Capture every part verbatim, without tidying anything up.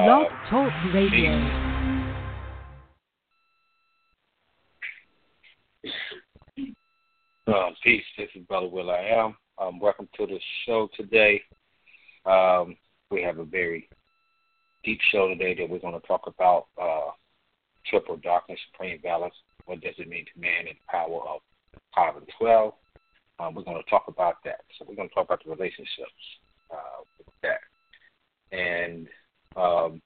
Blog Uh, Talk Radio. peace. Um, peace. This is Brother Will I Am. Um, welcome to the show today. Um, we have a very deep show today that we're going to talk about uh, triple darkness, supreme balance. What does it mean to man and the power of five and twelve? Um, we're going to talk about that. So we're going to talk about the relationships uh, with that. And um,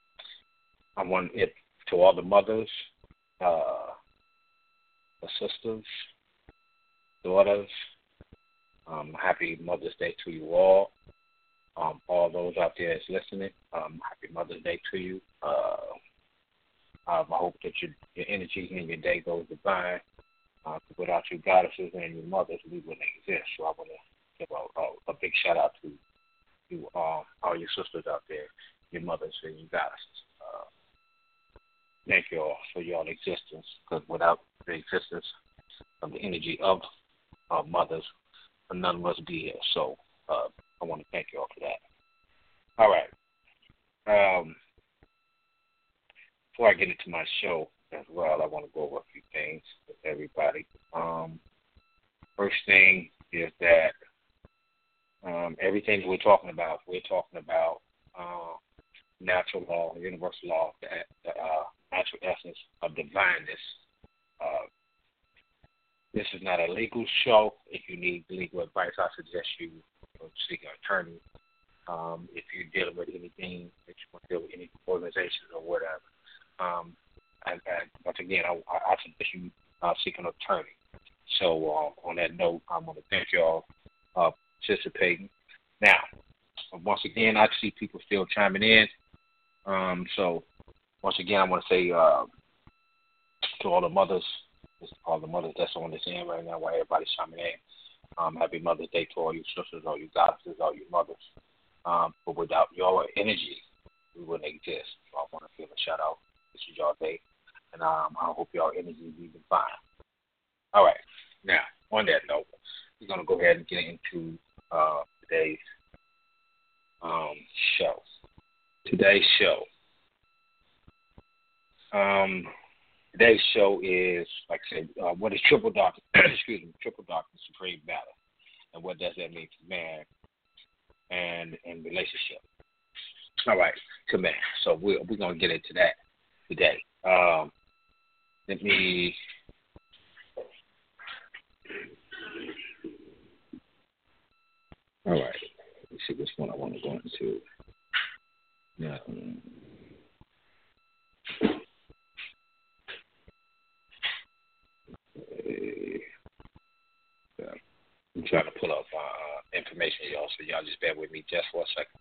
I want it to all the mothers, uh, the sisters, daughters. Um, happy Mother's Day to you all. Um, all those out there that's listening, um, happy Mother's Day to you. Uh, um, I hope that your, your energy and your day goes divine. Uh, without your goddesses and your mothers, we wouldn't exist. So I want to give a, a, a big shout out to you, um, all your sisters out there, your mothers and your goddesses. Uh, thank you all for your existence, because without the existence of the energy of uh, mothers, none of us would be here. So uh, I want to thank you all for that. All right. Um, before I get into my show as well, I want to go over a few things with everybody. Um, first thing is that um, everything that we're talking about, we're talking about uh, natural law, universal law, the, the uh, natural essence of divineness. Uh, this is not a legal show. If you need legal advice, I suggest you seek an attorney. Um, if you're dealing with anything that you want to deal with, any organizations or whatever. Um, and, and once again, I, I suggest you uh, seek an attorney. So uh, on that note, I want to thank you all uh, participating. Now, once again, I see people still chiming in. Um, so once again, I want to say uh, to all the mothers, all the mothers that's on this end right now, while everybody's chiming in. Um, happy Mother's Day to all you sisters, all you goddesses, all you mothers. Um, but without your energy, we wouldn't exist. So I want to give a shout out. This is your day, and um, I hope your energy is even fine. All right. Now, on that note, we're going to go ahead and get into uh, today's um, show. Today's show. Um, today's show is, like I said, uh, what is triple darkness? excuse me, triple darkness, supreme battle, and what does that mean to man and in relationship? All right, to man. So we're we're gonna get into that today. Um, let me. All right. Let me see which one I want to go into. Yeah. I'm trying to pull up uh, information, y'all, so y'all just bear with me just for a second.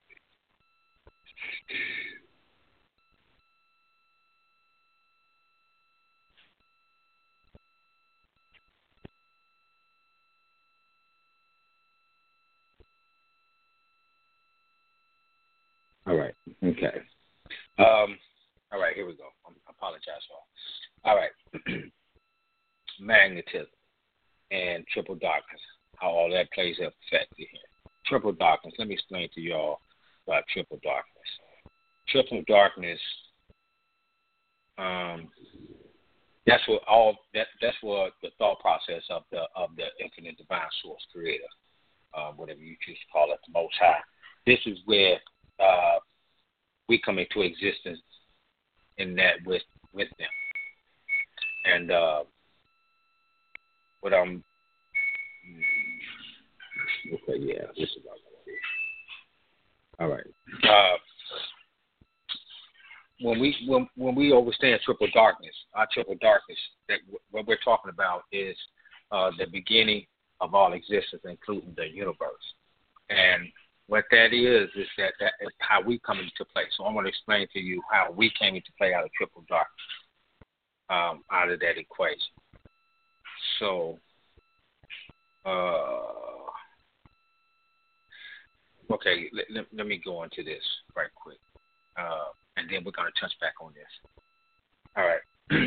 All right. Okay. Um, all right, here we go. I apologize, y'all. All right. Magnetism and triple darkness, how all that plays a effect here. Triple darkness, let me explain to y'all about triple darkness. Triple darkness, um, that's what all that that's what the thought process of the of the infinite divine source creator, uh, whatever you choose to call it, the Most High. This is where uh, we come into existence in that with with them. And uh, what I'm okay, yeah, this is what I'm gonna do. All right. Uh, when we when when we understand triple darkness, our triple darkness, that what we're talking about is uh, the beginning of all existence, including the universe. And what that is is that that is how we come into play. So I'm going to explain to you how we came into play out of triple darkness, um, out of that equation. So, uh, okay, let, let, let me go into this right quick, uh, and then we're going to touch back on this. All right.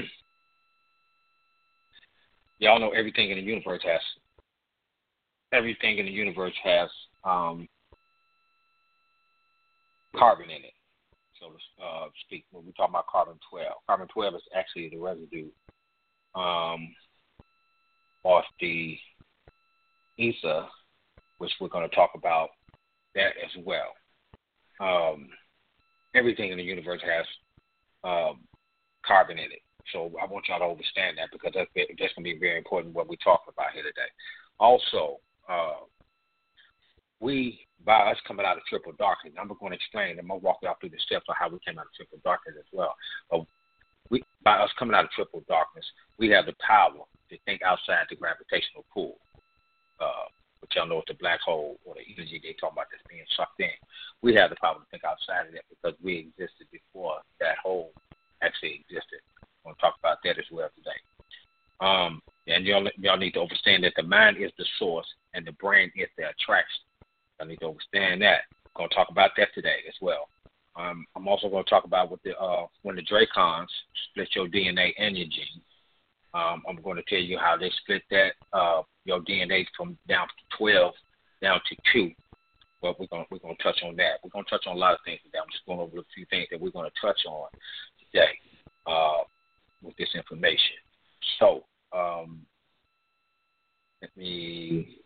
Y'all know everything in the universe has everything in the universe has um, carbon in it. so to uh, speak. When we talk about carbon twelve, carbon twelve is actually the residue um, of the ether, which we're going to talk about that as well. Um, everything in the universe has um, carbon in it. So I want y'all to understand that, because that's, that's going to be very important what we're talking about here today. Also, uh, we, by us coming out of triple darkness, I'm going to explain, I'm going to walk y'all through the steps of how we came out of triple darkness as well. But we, by us coming out of triple darkness, we have the power to think outside the gravitational pull. Uh, which y'all know it's the black hole or the energy they talk about that's being sucked in. We have the power to think outside of that because we existed before that hole actually existed. I'm going to talk about that as well today. Um, and y'all, y'all need to understand that the mind is the source and the brain is the attraction. Y'all need to understand that. I'm going to talk about that today as well. Um, I'm also going to talk about what the uh, when the Dracons split your D N A and your genes. Um, I'm going to tell you how they split that, uh, your D N A from down to twelve down to two. But we're going we're going to touch on that. We're going to touch on a lot of things today. I'm just going over a few things that we're going to touch on today uh, with this information. So um, let me.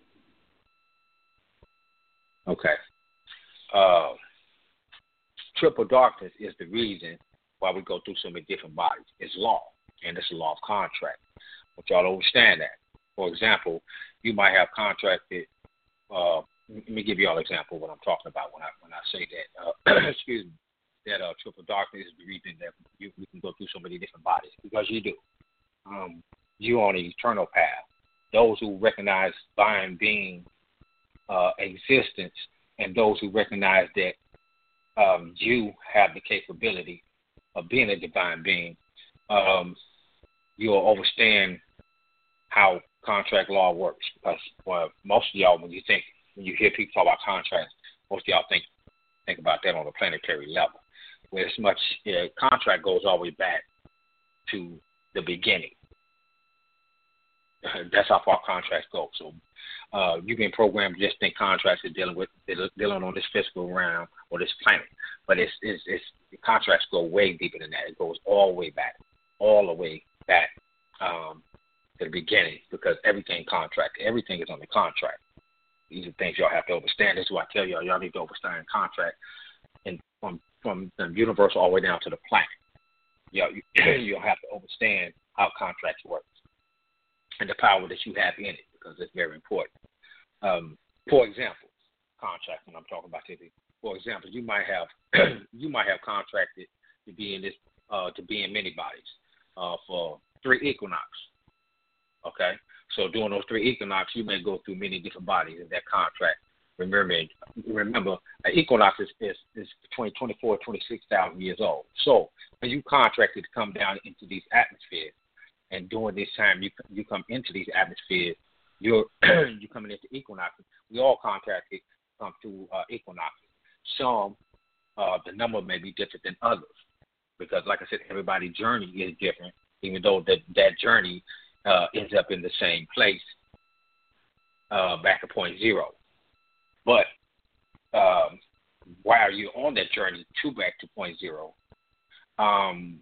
Okay. Uh, triple darkness is the reason why we go through so many different bodies. It's law. And it's a law of contract. But y'all understand that. For example, you might have contracted. Uh, let me give you all an example of what I'm talking about when I when I say that. Uh, excuse me. That uh, triple darkness is the reason that you, you can go through so many different bodies, because you do. Um, you on an eternal path. Those who recognize divine being uh, existence, and those who recognize that um, you have the capability of being a divine being. Um, you'll understand how contract law works, because well, most of y'all, when you think, when you hear people talk about contracts, most of y'all think think about that on a planetary level. Where as much uh, contract goes all the way back to the beginning. That's how far contracts go. So uh, you've been programmed to just think contracts are dealing with dealing on this physical realm or this planet, but it's it's, it's the contracts go way deeper than that. It goes all the way back. all the way back um, to the beginning, because everything contracted. Everything is on the contract. These are things y'all have to understand. This is why I tell y'all, y'all need to understand contract and from, from the universe all the way down to the planet. Y'all, you, you'll have to understand how contracts work and the power that you have in it, because it's very important. Um, for example, contract, when I'm talking about today, for example, you might have you might have contracted to be in this uh, to be in many bodies. Uh, for three equinox, okay? So during those three equinox, you may go through many different bodies in that contract. Remember, remember, an equinox is, is, is between twenty-four and twenty-six thousand years old. So when you contracted to come down into these atmospheres, and during this time you you come into these atmospheres, you're you coming into equinoxes. We all contracted come through uh, equinoxes. Some, uh, the number may be different than others, because, like I said, everybody's journey is different, even though that, that journey uh, ends up in the same place uh, back at point zero. But um, while you're on that journey to back to point zero, um,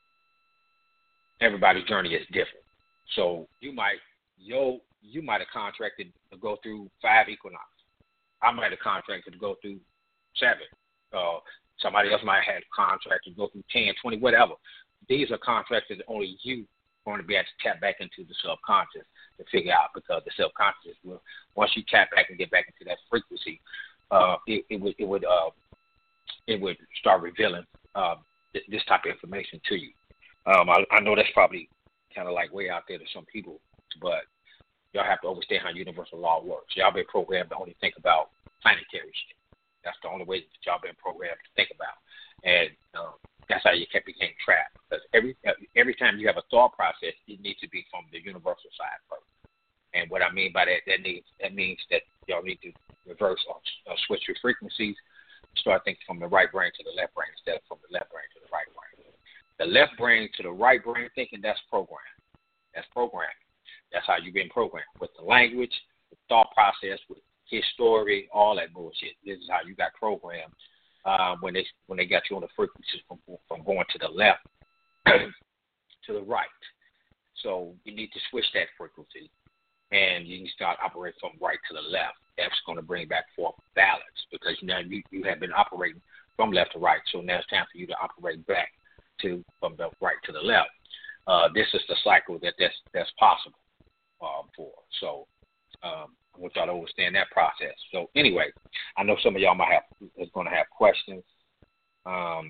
everybody's journey is different. So you might yo you might have contracted to go through five equinoxes. I might have contracted to go through seven. Uh, Somebody else might have had a contract to go through ten, twenty, whatever. These are contracts that only you are going to be able to tap back into the subconscious to figure out, because the subconscious will, once you tap back and get back into that frequency, uh, it, it would it would uh, it would start revealing uh, th- this type of information to you. Um, I, I know that's probably kind of like way out there to some people, but y'all have to understand how universal law works. Y'all been programmed to only think about planetary shit. That's the only way that y'all been programmed to think about, and um, that's how you kept became trapped. Because every every time you have a thought process, it needs to be from the universal side first. And what I mean by that, that means that means that y'all need to reverse or uh, switch your frequencies, start thinking from the right brain to the left brain instead of from the left brain to the right brain. The left brain to the right brain thinking, that's programming. That's programming. That's how you've been programmed, with the language, the thought process, with his story, all that bullshit. This is how you got programmed uh, when they when they got you on the frequency from from going to the left to the right. So you need to switch that frequency, and you can start operating from right to the left. That's going to bring back forth balance, because now you, you have been operating from left to right. So now it's time for you to operate back to from the right to the left. Uh, this is the cycle that that's that's possible um, for. So um, I want y'all to understand that process. So anyway, I know some of y'all might have is going to have questions. Um,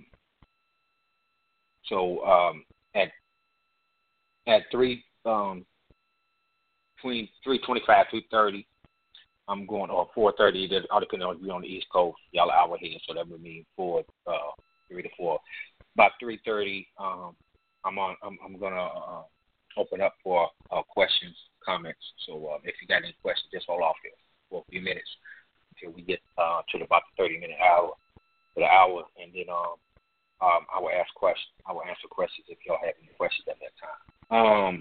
so um, at at three um, between three twenty-five, three thirty, I'm going, or four thirty. All depending on if you're on the East Coast, y'all are hour ahead, so that would mean four, uh, three to four. About three thirty, um, I'm on. I'm, I'm gonna uh, open up for uh, questions, comments. So uh, if you got any questions, just hold off here for a few minutes until we get uh, to about the thirty minute hour, to the hour, and then um, um, I will ask questions. I will answer questions if y'all have any questions at that time. Um,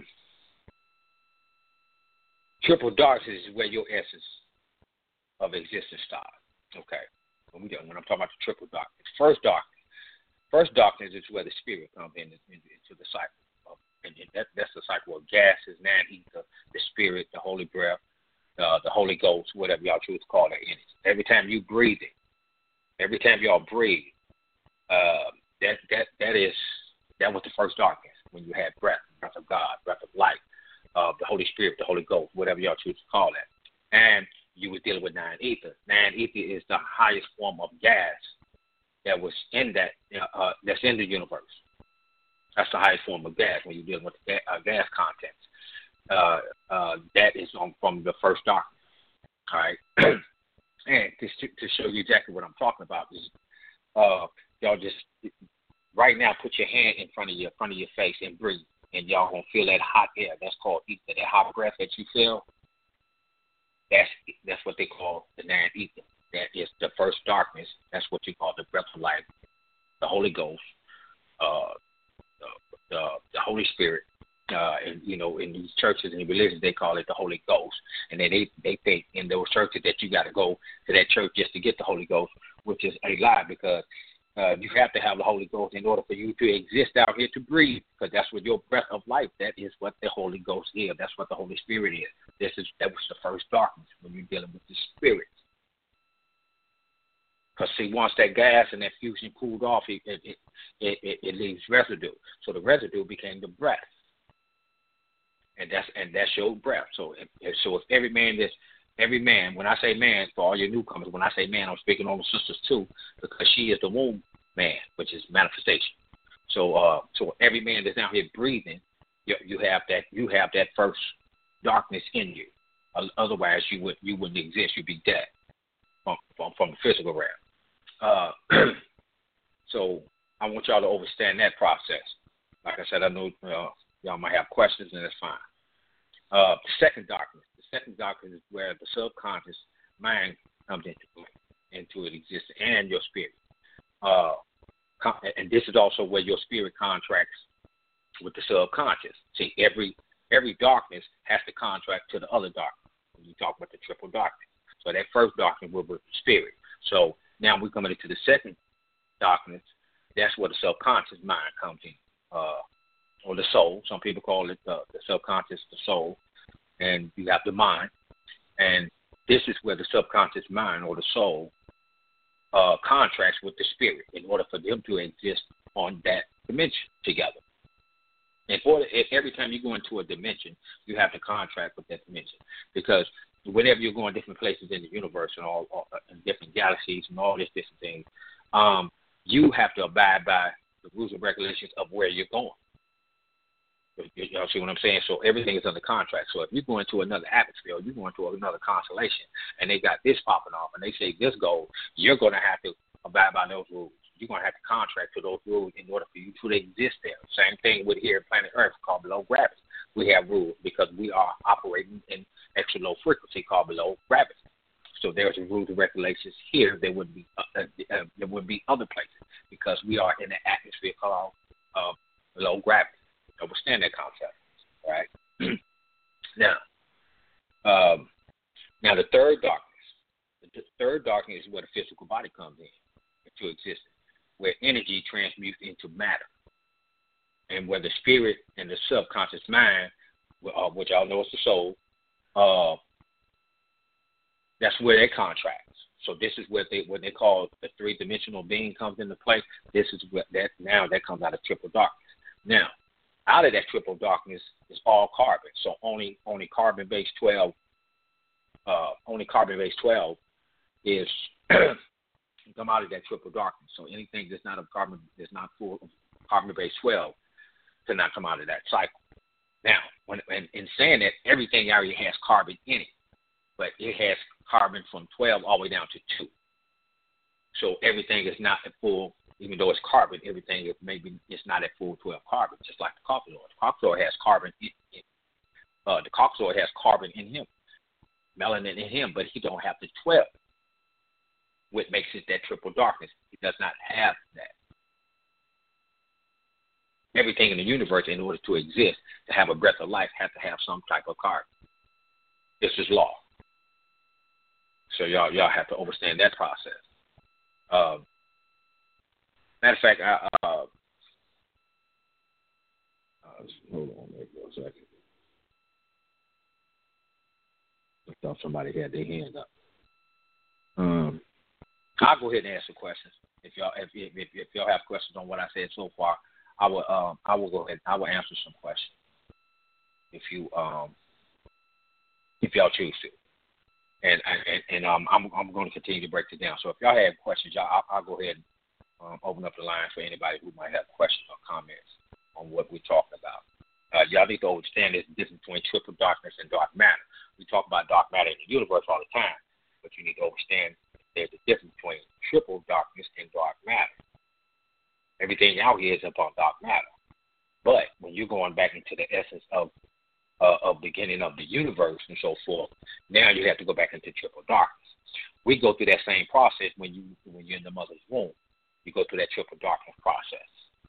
triple darkness is where your essence of existence starts. Okay, when we when I'm talking about the triple darkness, first darkness. First darkness is where the spirit comes in, in, into the cycle. Of, and that, that's the cycle of gases, man, ether, the spirit, the holy breath, uh, the Holy Ghost, whatever y'all choose to call it. Every time you breathe it, every time y'all breathe, uh, that that that is that was the first darkness when you had breath, breath of God, breath of life, uh, the Holy Spirit, the Holy Ghost, whatever y'all choose to call that. And you were dealing with nine ether. Nine ether is the highest form of gas that was in that, uh, that's in the universe. That's the highest form of gas when you're dealing with the gas, uh, gas content. Uh, uh, that is on, from the first darkness. All right, and to, to show you exactly what I'm talking about is, uh, y'all just right now put your hand in front of your front of your face and breathe, and y'all gonna feel that hot air. That's called ether. That hot breath that you feel. That's that's what they call the nine ether. That is the first darkness. That's what you call the breath of life, the Holy Ghost, uh, the, the, the Holy Spirit. Uh, and, you know, in these churches and religions, they call it the Holy Ghost. And then they, they think in those churches that you got to go to that church just to get the Holy Ghost, which is a lie, because uh, you have to have the Holy Ghost in order for you to exist out here to breathe, because that's what your breath of life, that is what the Holy Ghost is. That's what the Holy Spirit is. This is That was the first darkness when you're dealing with the Spirit. Because, see, once that gas and that fusion cooled off, it it, it, it it leaves residue. So the residue became the breath. And that's and that's your breath. So if, so if every man that's, every man, when I say man, for all your newcomers, when I say man, I'm speaking on the sisters too, because she is the womb man, which is manifestation. So uh, so every man that's out here breathing, you, you have that you have that first darkness in you. Otherwise, you would you wouldn't exist. You'd be dead from from, from the physical realm. Uh, so I want y'all to understand that process. Like I said, I know uh, y'all might have questions, and that's fine. Uh, the second darkness. The second darkness is where the subconscious mind comes into into it exists, and your spirit. Uh, and this is also where your spirit contracts with the subconscious. See, every every darkness has to contract to the other darkness. When you talk about the triple darkness, so that first darkness will be the spirit. So now we're coming into the second darkness. That's where the subconscious mind comes in, uh, or the soul. Some people call it the, the subconscious, the soul, and you have the mind. And this is where the subconscious mind or the soul uh, contracts with the spirit in order for them to exist on that dimension together. In order, every time you go into a dimension, you have to contract with that dimension, because whenever you're going different places in the universe and all, all in different galaxies and all these different things, um, you have to abide by the rules and regulations of where you're going. You know, see what I'm saying? So everything is under contract. So if you go into another atmosphere, you go into another constellation, and they got this popping off, and they say this goes, you're going to have to abide by those rules. You're going to have to contract to those rules in order for you to exist there. Same thing with here at planet Earth called below gravity. We have rules because we are operating in extra low frequency called below gravity. So there's rules and regulations here. There would be uh, uh, there would be other places because we are in an atmosphere called uh, below gravity. Understand that concept, right? now, um, now the third darkness. The third darkness is where the physical body comes in. into existence, where energy transmutes into matter, and where the spirit and the subconscious mind, uh, which y'all know is the soul, uh, that's where they contract. So this is what they what they call the three dimensional being comes into play. This is what that now that comes out of triple darkness. Now, out of that triple darkness is all carbon. So only only carbon base twelve, uh, only carbon base twelve is come out of that triple darkness. So anything that's not of carbon that's not full of carbon base twelve cannot come out of that cycle. Now, when in, in saying that, everything already has carbon in it, but it has carbon from twelve all the way down to two. So everything is not at full, even though it's carbon, everything is maybe it's not at full twelve carbon, just like the cockazoid. The cockazoid has carbon in it. Uh, the cockazoid has carbon in him, melanin in him, but he don't have the twelve, which makes it that triple darkness. He does not have that. Everything in the universe, in order to exist, to have a breath of life, has to have some type of carbon. This is law. So y'all y'all have to understand that process. Um, matter of fact, I, uh, uh, hold on maybe a second. I thought somebody had their hand up. Um, I'll go ahead and answer questions. If y'all if, if, if, if y'all have questions on what I said so far, I will um, I will go ahead. I will answer some questions if you um, if y'all choose to. And and, and um, I'm I'm going to continue to break it down. So if y'all have questions, y'all, I'll, I'll go ahead and um, open up the line for anybody who might have questions or comments on what we're talking about. Uh, y'all need to understand this difference between triple darkness and dark matter. We talk about dark matter in the universe all the time, but you need to understand there's a difference between triple darkness and dark matter. Everything out here is upon dark matter, but when you're going back into the essence of Uh, of beginning of the universe and so forth, now you have to go back into triple darkness. We go through that same process when you when you're in the mother's womb. You go through that triple darkness process,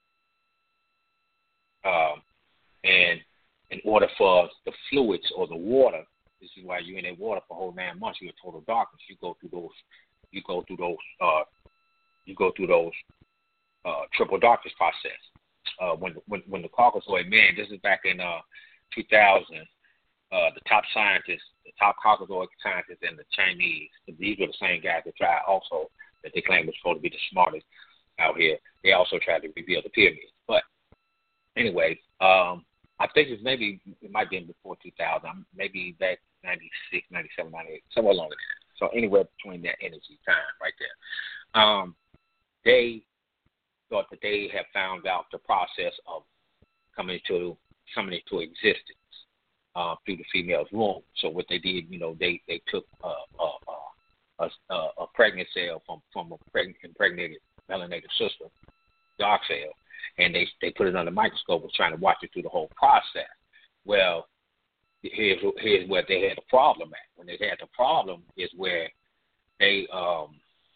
um, and in order for the fluids or the water, this is why you're in that water for a whole nine months. You're in total darkness. You go through those. You go through those. Uh, you go through those uh, triple darkness process. Uh, when when when the Caucasoid man, this is back in. Uh, two thousand, uh, the top scientists, the top Caucasoid scientists and the Chinese, these were the same guys that tried also, that they claimed was supposed to be the smartest out here. They also tried to reveal the pyramids. But anyway, um, I think it's maybe, it might have been before two thousand, maybe back ninety-six, ninety-seven, ninety-eight, somewhere along there. So anywhere between that energy time right there. Um, they thought that they had found out the process of coming to coming into existence uh, through the female's womb. So what they did, you know, they, they took a, a, a, a, a pregnant cell from, from a pregnant, impregnated melanated sister, dark cell, and they they put it under the microscope, was trying to watch it through the whole process. Well, here's, here's where they had a problem at. When they had the problem is where they, um,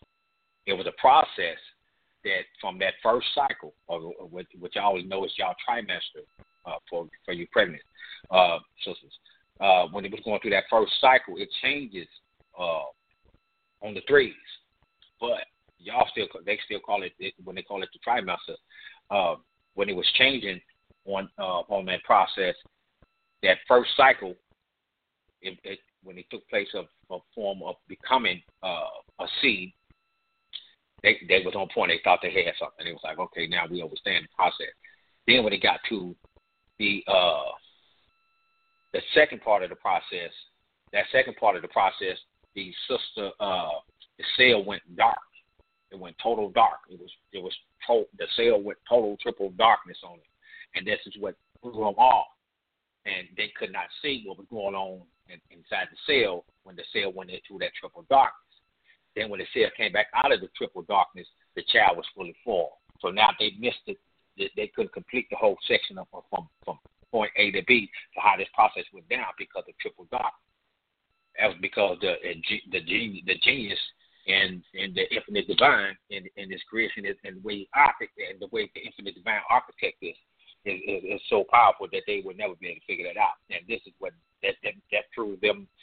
it was a process that from that first cycle, or, or what, which I always know is y'all trimester, Uh, for for you pregnant uh, sisters. Uh, when it was going through that first cycle, it changes uh, on the threes, but y'all still they still call it, it when they call it the trimester. Uh, when it was changing on uh, on that process, that first cycle, it, it, when it took place of a form of becoming uh, a seed, they they was on point. They thought they had something. It was like, okay, now we understand the process. Then when it got to The uh, the second part of the process, that second part of the process, the sister, uh, the cell went dark. It went total dark. It was, it was to- the cell went total triple darkness on it, and this is what threw them off. And they could not see what was going on in, inside the cell when the cell went into that triple darkness. Then when the cell came back out of the triple darkness, the child was fully formed. So now they missed it. They couldn't complete the whole section of, from, from point A to B to how this process went down because of triple darkness. That was because the the genius, the genius and and the infinite divine in in this creation is, and the way architect and the way the infinite divine architect is is, is is so powerful that they would never be able to figure that out. And this is what that that, that threw them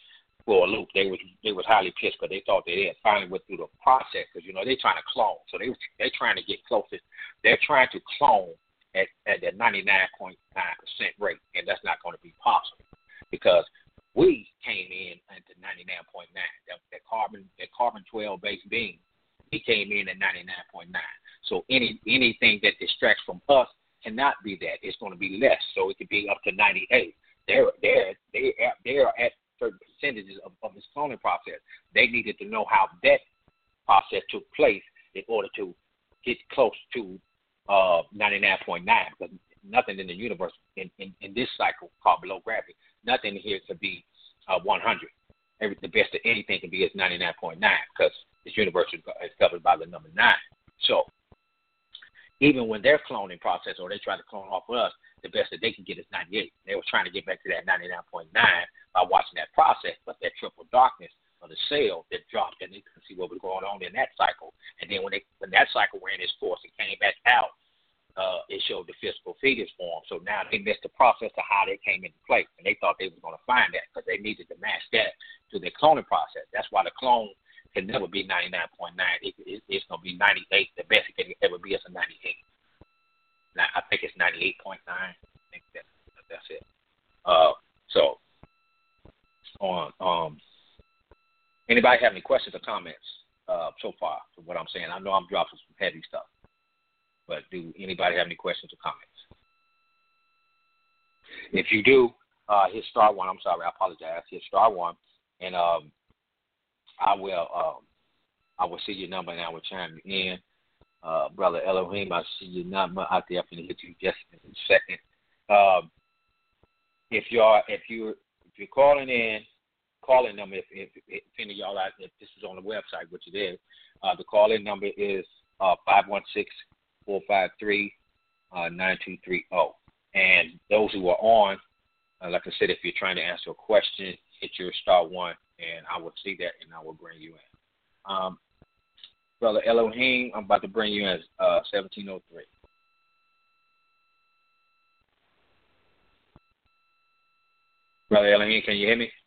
for a loop. They was they was highly pissed because they thought they had finally went through the process because you know they trying to clone, so they they trying to get closest. They're trying to clone at at the ninety-nine point nine percent rate, and that's not going to be possible because we came in at the ninety-nine point nine. That, that carbon that carbon twelve based beam, he came in at ninety-nine point nine. So any anything that distracts from us cannot be that. It's going to be less. So it could be up to ninety-eight. They're they're they are they are at certain percentages of, of this cloning process. They needed to know how that process took place in order to get close to uh, ninety-nine point nine. Because nothing in the universe in, in, in this cycle called below gravity, nothing here could be uh, one hundred. Every, the best of anything can be is ninety-nine point nine because this universe is, is covered by the number nine. So even when they're cloning process or they try to clone off of us, the best that they can get is ninety-eight. They were trying to get back to that ninety-nine point nine by watching that process, but that triple darkness of the cell that dropped and they couldn't see what was going on in that cycle. And then when they when that cycle ran its course and came back out, uh, it showed the physical fetus form. So now they missed the process of how they came into place, and they thought they were going to find that because they needed to match that to their cloning process. That's why the clone can never be ninety-nine point nine. It, it, it's going to be ninety-eight. The best it can ever be is a ninety-eight. Now, I think it's ninety-eight point nine. I think that, that's it. Uh, so, on um, anybody have any questions or comments uh, so far from what I'm saying? I know I'm dropping some heavy stuff, but do anybody have any questions or comments? If you do, uh, hit star one. I'm sorry, I apologize. Hit star one, and um, I will um, I will see your number and I will chime you in. Uh, Brother Elohim, I see your number out there. I'm going to hit you just in a second. Um, if you're if you if you're calling in, calling number. If, if, if any of y'all out, if this is on the website, which it is, uh, the call-in number is uh, five one six, four five three, nine two three zero. And those who are on, uh, like I said, if you're trying to answer a question, hit your star one, and I will see that, and I will bring you in. Um, Brother Elohim, I'm about to bring you in uh, seventeen oh three. Brother Elohim, can you hear me?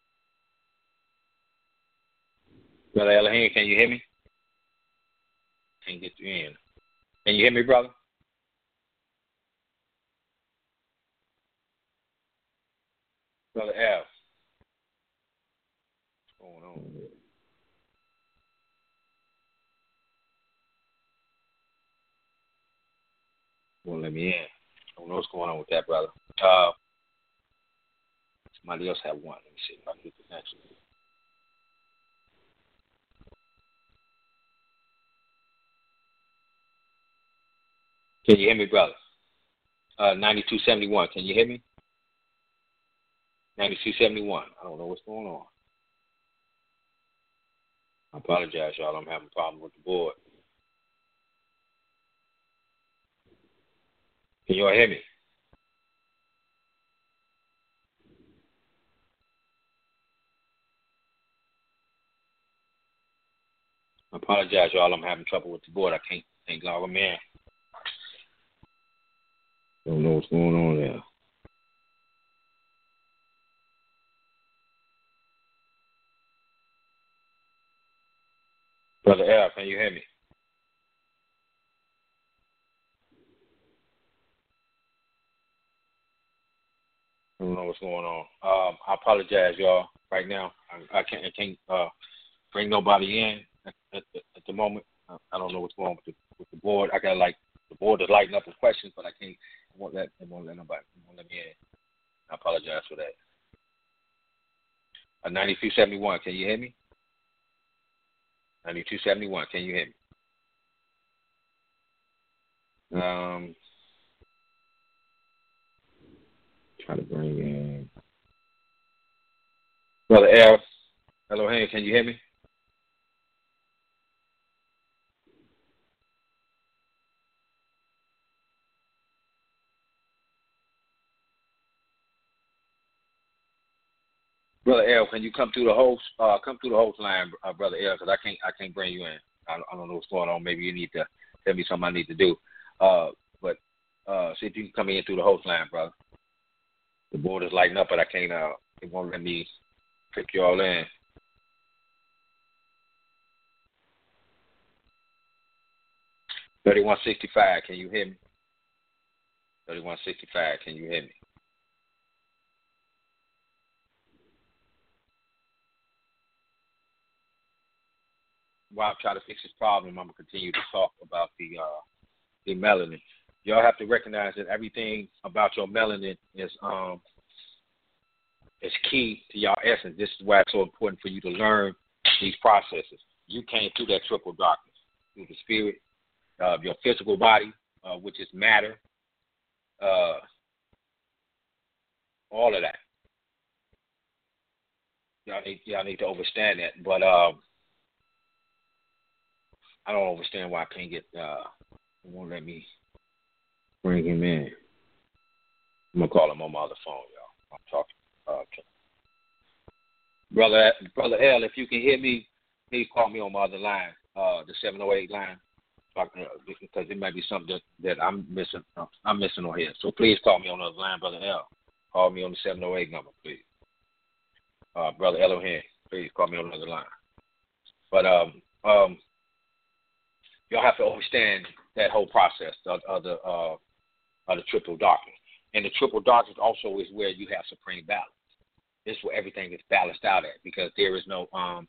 Brother Elohim, can you hear me? Can't get you in. Can you hear me, brother? Brother F. What's going on here? Won't let me in. I don't know what's going on with that, brother. Uh, somebody else have one. Let me see if I can get the next one. Can you hear me, brother? Uh, ninety-two seventy-one. Can you hear me? ninety-two seventy-one. I don't know what's going on. I apologize, y'all. I'm having a problem with the board. Can you all hear me? I apologize, y'all. I'm having trouble with the board. I can't, can't log them in. Don't know what's going on there. Brother L, can you hear me? I don't know what's going on. Um, I apologize, y'all. Right now, I, I can't, I can't uh, bring nobody in at, at, at the moment. I, I don't know what's going on with the, with the board. I got like the board is lighting up with questions, but I can't. I won't let. I won't let nobody. I won't let me in. I apologize for that. Uh, ninety-two seventy-one. Can you hear me? ninety-two seventy-one. Can you hear me? Um, try to bring in Brother L. Elohim, can you hear me? Brother L, can you come through the host? Uh, come through the host line, uh, Brother L, because I can't. I can't bring you in. I, I don't know what's going on. Maybe you need to tell me something I need to do. Uh, but uh, see if you can come in through the host line, brother. The board is lighting up, but I can't. Uh, it won't let me Pick you all in. thirty-one sixty-five, can you hear me? thirty-one sixty-five, can you hear me? While I try to fix this problem, I'm going to continue to talk about the uh, the melanin. Y'all have to recognize that everything about your melanin is um is key to your essence. This is why it's so important for you to learn these processes. You came through that triple darkness, through the spirit of your physical body, uh, which is matter, uh, all of that. Y'all need, y'all need to understand that. But um, I don't understand why I can't get, uh, it won't let me bring him in. I'm going to call him on my other phone, y'all. I'm talking. Uh, Brother, Brother L, if you can hear me, please call me on my other line, uh, the seven oh eight line, because it might be something that, that I'm missing. Uh, I'm missing on here. So please call me on the other line, Brother L. Call me on the seven oh eight number, please. Uh, Brother Elohim, please call me on the other line. But um, um, y'all have to understand that whole process of, of the uh, of the triple darkness. And the triple darkness also is where you have supreme balance. This is where everything is balanced out at, because there is no um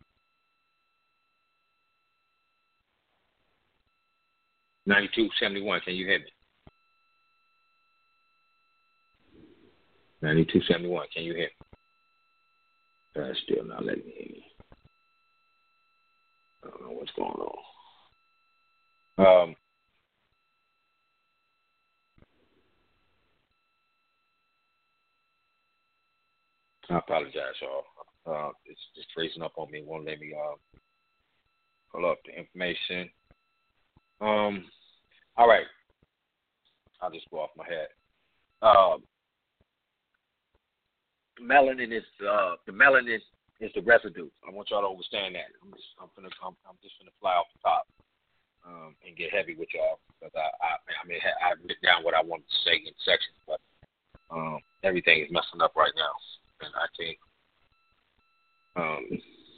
ninety-two seventy-one. Can you hear me? ninety-two seventy-one. Can you hear me? Uh, still not letting me hear me. I don't know what's going on. Um. I apologize, y'all. Uh, it's just freezing up on me. Won't let me uh, pull up the information. Um. All right. I'll just go off my head. Uh, melanin is uh, the melanin is, is the residue. I want y'all to understand that. I'm just I'm gonna I'm, I'm just gonna fly off the top um, and get heavy with y'all, because I I, I mean I written down what I wanted to say in sections, but um, everything is messing up right now, and I can't. Um,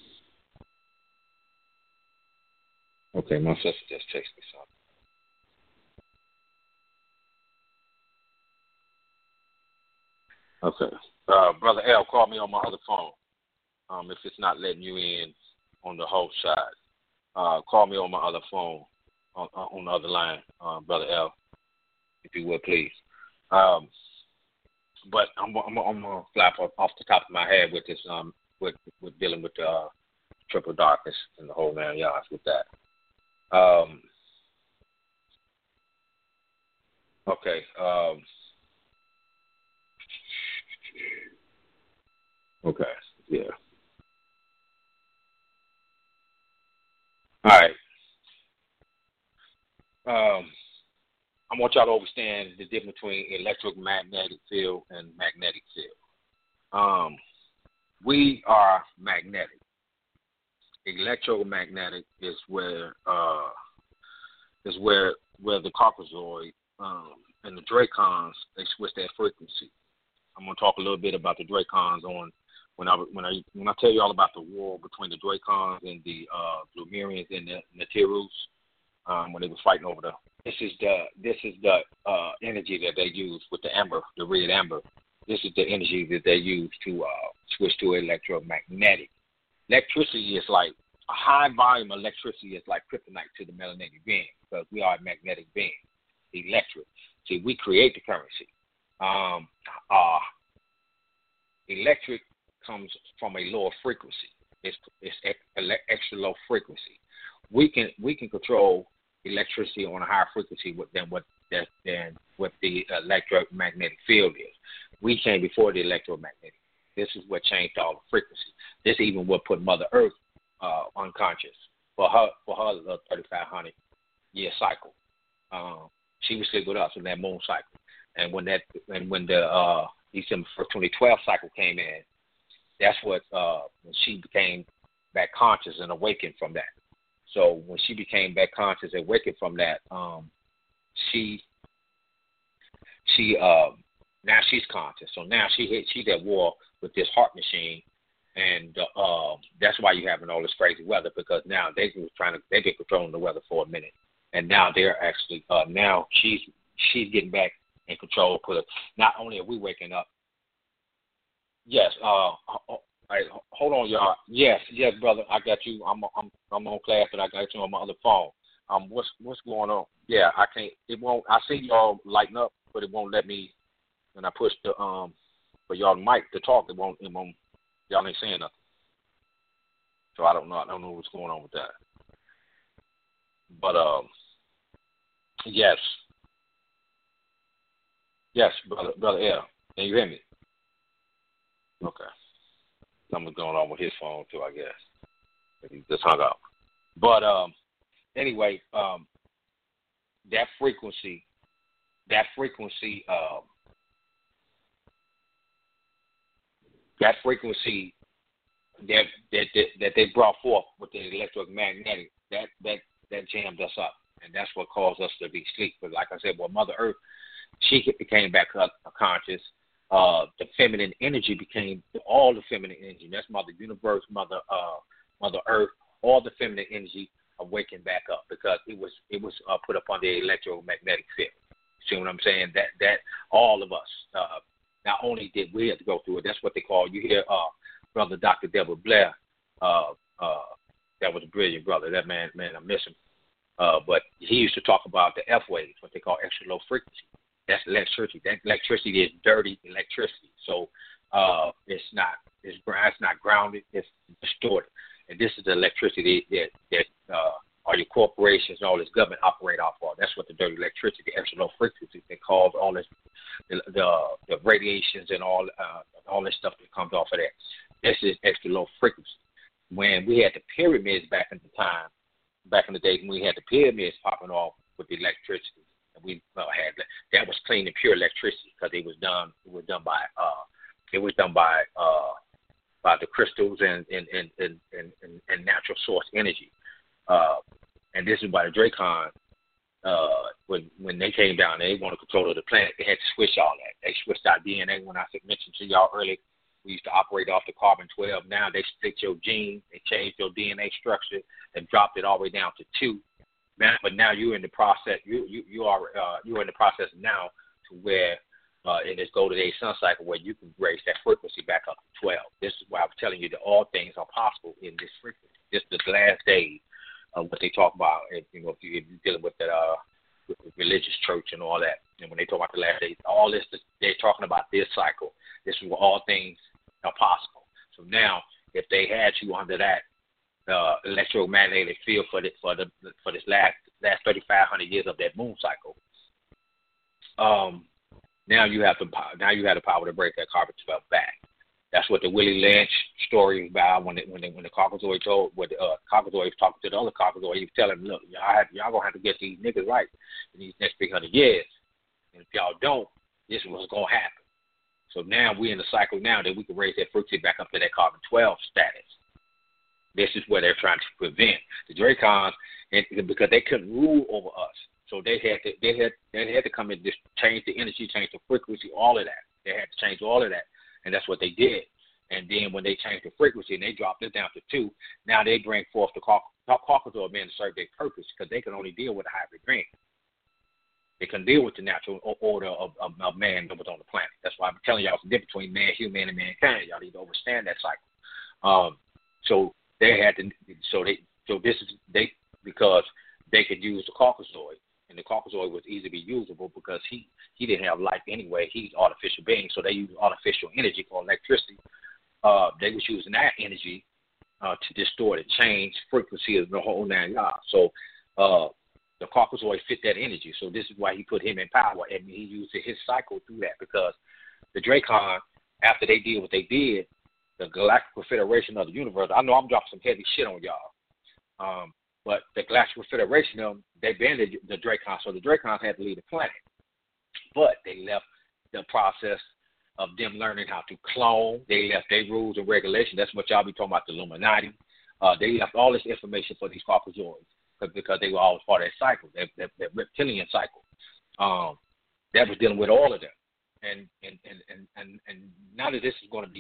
okay, my sister just texted me something. Okay. Uh, Brother L, call me on my other phone. Um, if it's not letting you in on the whole side, uh, call me on my other phone on, on the other line, uh, Brother L, if you would, please. Um, but I'm, I'm, I'm gonna flap off, off the top of my head with this, um, with with dealing with the uh, triple darkness and the whole nine yards with that. Um, okay. Um, okay. Yeah. All right. Um, I want y'all to understand the difference between electromagnetic field and magnetic field. Um, we are magnetic. Electromagnetic is where uh, is where where the corpuscloid um, and the dracons, they switch that frequency. I'm gonna talk a little bit about the dracons on when I when I when I tell you all about the war between the dracons and the uh, Lumerians and the Neterus, um, when they were fighting over the. This is the this is the uh, energy that they use with the amber, the red amber. This is the energy that they use to uh, switch to electromagnetic. Electricity is like a high volume of electricity is like kryptonite to the melanated being, because we are a magnetic being. Electric. See, we create the currency. Um, uh, electric comes from a lower frequency. It's it's extra low frequency. We can we can control electricity on a higher frequency than what that than what the electromagnetic field is. We came before the electromagnetic. This is what changed all the frequency. This even what put Mother Earth uh, unconscious for her for her thirty-five hundred year cycle. Um, she was still with us in that moon cycle, and when that and when the uh, December first, twenty twelve cycle came in, that's what uh, when she became back conscious and awakened from that. So when she became back conscious and awakened from that, um, she she uh, now she's conscious. So now she hit she's at war with this heart machine, and uh, uh, that's why you're having all this crazy weather because now they was trying to they get controlling the weather for a minute, and now they're actually uh, now she's she's getting back in control. Because not only are we waking up, yes. Uh, uh, Right, hold on, y'all. Yes, yes, brother. I got you. I'm I'm I'm on class, but I got you on my other phone. Um, what's what's going on? Yeah, I can't. It won't. I see y'all lighting up, but it won't let me. When I push the um for y'all mic to talk, it won't. It won't. Y'all ain't saying nothing. So I don't know. I don't know what's going on with that. But um, yes, yes, brother, brother L. Can you hear me? Okay. Something's going on with his phone too, I guess. He just hung up. But um, anyway, um, that frequency, that frequency, um, that frequency that that that, that they brought forth with the electromagnetic, that that that jammed us up, and that's what caused us to be asleep. But like I said, well, Mother Earth, she became back up conscious. Uh, the feminine energy became all the feminine energy. That's Mother Universe, Mother uh, Mother Earth, all the feminine energy awakened back up because it was it was uh, put up on the electromagnetic field. See what I'm saying? That that all of us. Uh, not only did we have to go through it, that's what they call. You hear, uh, brother Doctor Delbert Blair. Uh, uh, that was a brilliant brother. That man, man, I miss him. Uh, but he used to talk about the F waves, what they call extra low frequency. That's electricity. That electricity is dirty electricity. So uh, it's not it's, it's not grounded. It's distorted. And this is the electricity that that uh, all your corporations and all this government operate off of. That's what the dirty electricity, the extra low frequency, that cause all this the the, the radiations and all uh, all this stuff that comes off of that. This is extra low frequency. When we had the pyramids back in the time, back in the days when we had the pyramids popping off with the electricity. We uh, had that was clean and pure electricity because it was done. It was done by. Uh, it was done by uh, by the crystals and and, and, and, and and natural source energy. Uh, and this is why the Dracon, uh, when when they came down, they wanted control of the planet. They had to switch all that. They switched our D N A. When I mentioned to y'all earlier, we used to operate off the carbon twelve. Now they split your gene. They changed your D N A structure and dropped it all the way down to two. But now you're in the process. You you you are uh, you're in the process now to where uh, in this golden age sun cycle where you can raise that frequency back up to twelve. This is why I'm telling you that all things are possible in this frequency. This is the last days of what they talk about. If, you know, if, you, if you're dealing with that uh, with the religious church and all that, and when they talk about the last days, all this they're talking about this cycle. This is where all things are possible. So now, if they had you under that Uh, electromagnetic field for the, for the for this last last thirty-five hundred years of that moon cycle. Um, now you have the now you have the power to break that carbon twelve back. That's what the Willie Lynch story is about. When it, when it, when the Caucasoid told what the uh, Caucasoid was talking to the other Caucasoid, he was telling them, look, y'all have, y'all gonna have to get these niggas right in these next three hundred years, and if y'all don't, this is what's gonna happen. So now we're in the cycle now that we can raise that frequency back up to that carbon twelve status. This is what they're trying to prevent the Dracons, and because they couldn't rule over us, so they had to they had they had to come and just change the energy, change the frequency, all of that. They had to change all of that, and that's what they did. And then when they changed the frequency and they dropped it down to two, now they bring forth the Caucasoid men to serve their purpose because they can only deal with a hybrid being. They can deal with the natural order of, of, of man that was on the planet. That's why I'm telling y'all it's the difference between man, human, and mankind. Y'all need to understand that cycle. Um, so they had to. So they. So this is they because they could use the Caucasoid, and the Caucasoid was easily usable because he he didn't have life anyway. He's an artificial being, so they use artificial energy for electricity. Uh, they was using that energy uh, to distort and change frequency of the whole nine yards. So uh, the Caucasoid fit that energy. So this is why he put him in power, and he used his cycle through that because the Dracon, after they did what they did, the Galactic Federation of the Universe. I know I'm dropping some heavy shit on y'all, um, but the Galactic Federation of them, they banned the, the Dracons, so the Dracons had to leave the planet. But they left the process of them learning how to clone. They left their rules and regulations. That's what y'all be talking about, the Illuminati. Uh, they left all this information for these Caucasoids because they were always part of that cycle, that, that, that reptilian cycle. Um, that was dealing with all of them. And and, and, and, and and now that this is going to be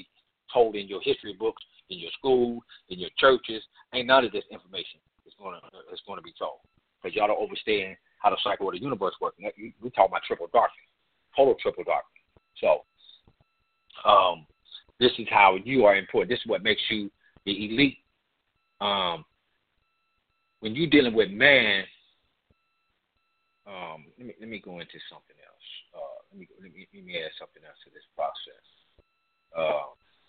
told in your history books, in your school, in your churches. Ain't none of this information is going to is going to be told because y'all don't understand how the cycle of the universe works. We talk about triple darkness, total triple darkness. So, um, this is how you are important. This is what makes you the elite. Um, when you're dealing with man, um, let me let me go into something else. Uh, let me let me let me add something else to this process. Uh,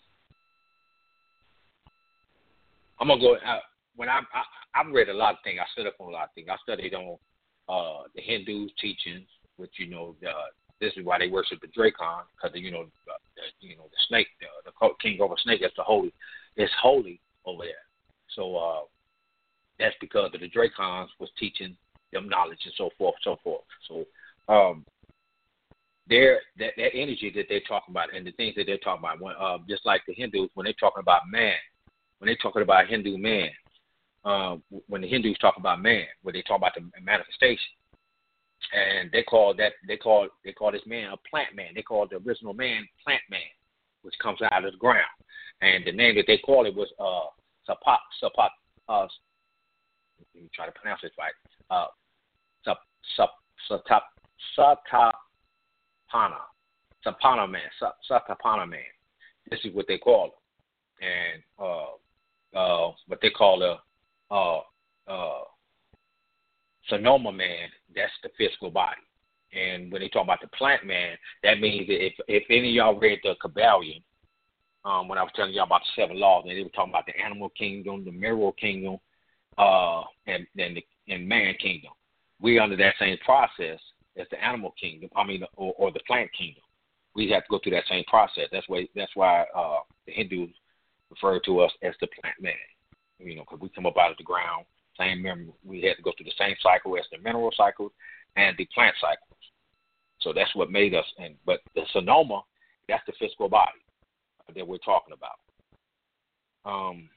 I'm gonna go. I, when I, I I've read a lot of things. I studied up on a lot of things. I studied on uh, the Hindus' teachings, which you know, the, this is why they worship the Dragon, because you know, uh, the, you know, the snake, the, the king over snake. That's the holy. It's holy over there. So uh, that's because of the Dracons was teaching them knowledge and so forth, so forth. So um, there, that, that energy that they're talking about and the things that they're talking about, when, uh, just like the Hindus, when they're talking about man, when they're talking about Hindu man, um, when the Hindus talk about man, when they talk about the manifestation, and they call that they call they call this man a plant man. They call the original man plant man, which comes out of the ground, and the name that they call it was uh, Sapat Sapat. Uh, let me try to pronounce this right. Uh, Sap Sap Satap Satapana Sapana man Satapana man. This is what they call it, and uh. Uh, what they call a uh, uh, Sonoma man, that's the physical body. And when they talk about the plant man, that means that if, if any of y'all read the Kabbalion, um, when I was telling y'all about the seven laws, and they were talking about the animal kingdom, the mineral kingdom, uh, and, and the and man kingdom. We under that same process as the animal kingdom, I mean, or, or the plant kingdom. We have to go through that same process. That's why, that's why uh, the Hindus refer to us as the plant man, you know, because we come up out of the ground, same memory. We had to go through the same cycle as the mineral cycles and the plant cycles. So that's what made us. And but the Sonoma, that's the physical body that we're talking about. Um,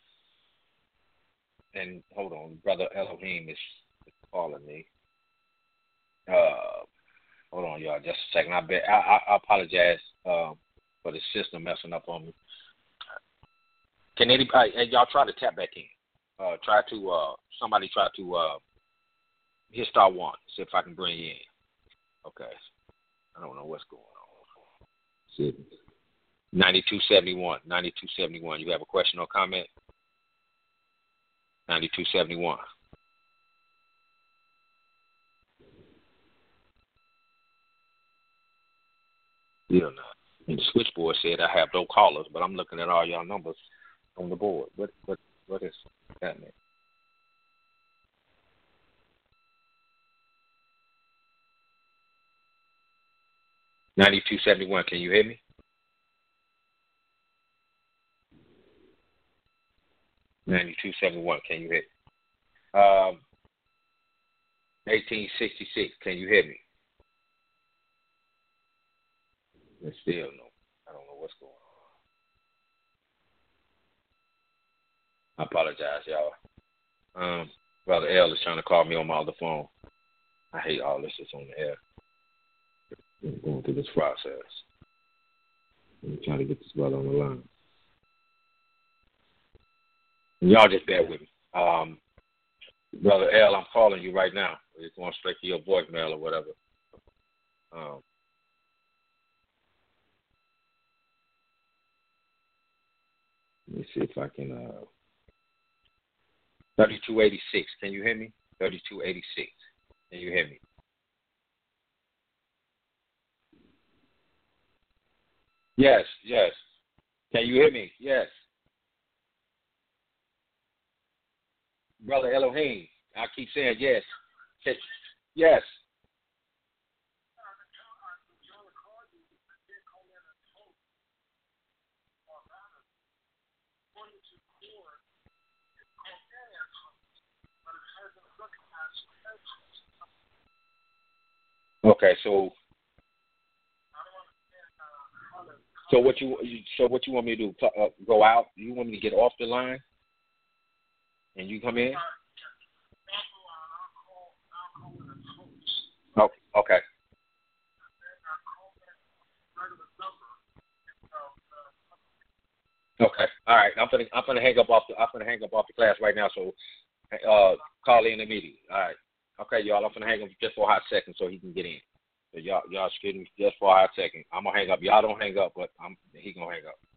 and hold on, Brother Elohim is calling me. Uh, hold on, y'all, just a second. I bet I, I, I apologize uh, for the system messing up on me. Can anybody, and y'all try to tap back in? Uh, try to, uh, somebody try to uh, hit star one, see if I can bring you in. Okay. I don't know what's going on. ninety-two seventy-one, ninety-two seventy-one. You have a question or comment? ninety-two seventy-one. Still not. And the switchboard said I have no callers, but I'm looking at all y'all numbers on the board. What what what is that mean? ninety-two seventy-one, can you hear me? ninety-two seventy-one, can you hear me? Um, eighteen sixty-six, can you hear me? And still no. I don't know what's going on. I apologize, y'all. Um, Brother L is trying to call me on my other phone. I hate all this that's on the air. I'm going through this process. I'm trying to get this brother on the line. And y'all just bear with me. Um, Brother L, I'm calling you right now. It's going straight to your voicemail or whatever. Um, let me see if I can. Uh, thirty-two eighty-six. Can you hear me? thirty-two eighty-six. Can you hear me? Yes, yes. Can you hear me? Yes. Brother Elohim, I keep saying yes. Yes. Okay, so so what you so what you want me to do? Uh, go out? You want me to get off the line and you come in? Oh, okay. Okay. All right. I'm gonna I'm gonna hang up off the I'm gonna hang up off the class right now. So uh, call in immediately. All right. Okay, y'all. I'm gonna hang up just for a hot second so he can get in. So y'all y'all excuse me just for a hot second. I'm gonna hang up. Y'all don't hang up, but I'm he gonna hang up.